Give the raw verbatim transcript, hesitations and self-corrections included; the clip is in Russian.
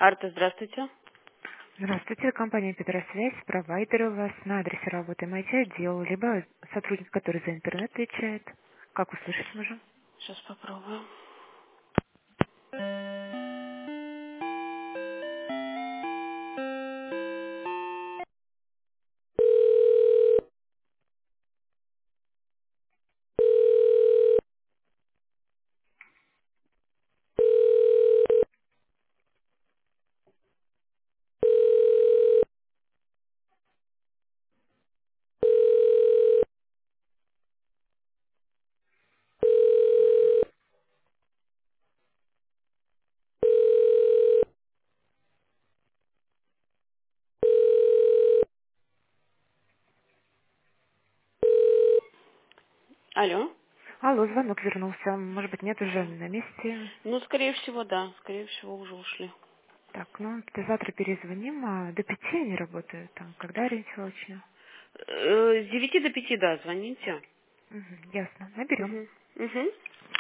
Арта, здравствуйте. Здравствуйте, компания Петросвязь, провайдер у вас на адресе работы ай ти-отдел, либо сотрудник, который за интернет отвечает. Как услышать можем? Сейчас попробуем. Алло. Алло, звонок вернулся. Может быть, нет уже на месте. Ну, скорее всего, да. Скорее всего, уже ушли. Так, ну, до завтра перезвоним, а до пяти они работают там. Когда ориентировочно? Э, С девяти до пяти, да, звоните. Угу, ясно, наберем. Угу. Угу.